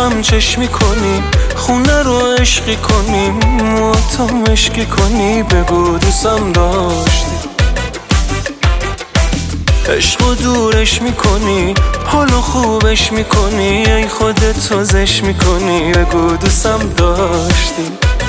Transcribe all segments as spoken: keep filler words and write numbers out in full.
هم چشمی کنیم، خونه رو عشقی کنیم، موهاتو مشکی کنی، بگو دوستم داشتی. عشقو دورش میکنی، حالو خوبش میکنی، ای خودت تازش میکنی، بگو دوستم داشتی.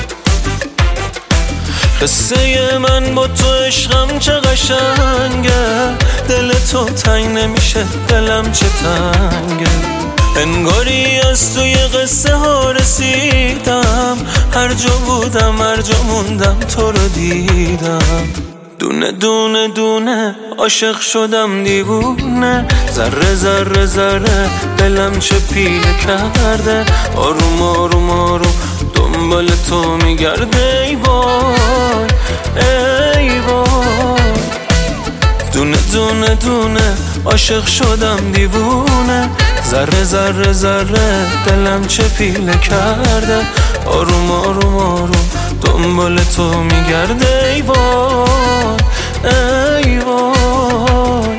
قصه من با تو عشقم چه قشنگه، دل تو تنگ نمیشه دلم چه تنگه. انگاری از توی قصه ها رسیدم، هر جا بودم هر جا موندم تو رو دیدم. دونه دونه دونه عاشق شدم دیوونه، ذره ذره ذره دلم چه پیله کرده. آروم آروم آروم دنبال تو میگرده، ای وای ای وای. دونه دونه دونه عاشق شدم دیوونه، ذره ذره ذره دلم چه پیله کرده. آروم آروم آروم دنبال تو میگرده، ای وای ای وای.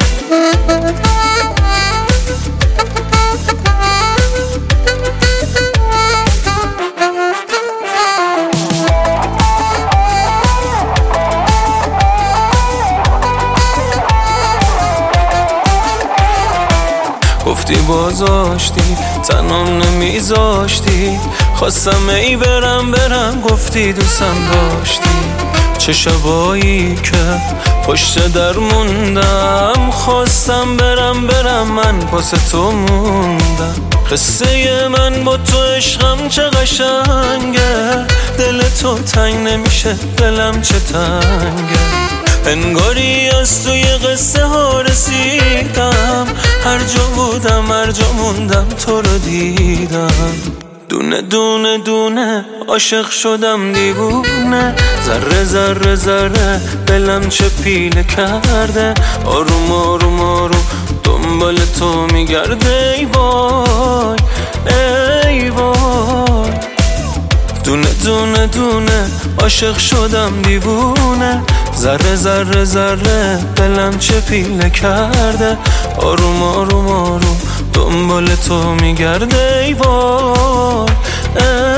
گفتی بازاشتی تنام نمیذاشتی، خواستم ای برم برم گفتی دوستم داشتی. چه شبایی که پشت در موندم، خواستم برم برم من واسه تو موندم. قصه من با تو عشقم چه قشنگه، دل تو تنگ نمیشه دلم چه تنگه. انگاری از توی قصه ها رسیدم، هر جا بودم هر جا موندم تو رو دیدم. دونه دونه دونه عاشق شدم دیوونه، ذره ذره ذره دلم چه پیله کرده. آروم آروم آروم دنبال تو میگرده، ای وای ای وای. دونه دونه دونه عاشق شدم دیوونه، ذره ذره ذره دلم چه پیله کرده. آروم آروم آروم دنبال تو میگرده، ای وای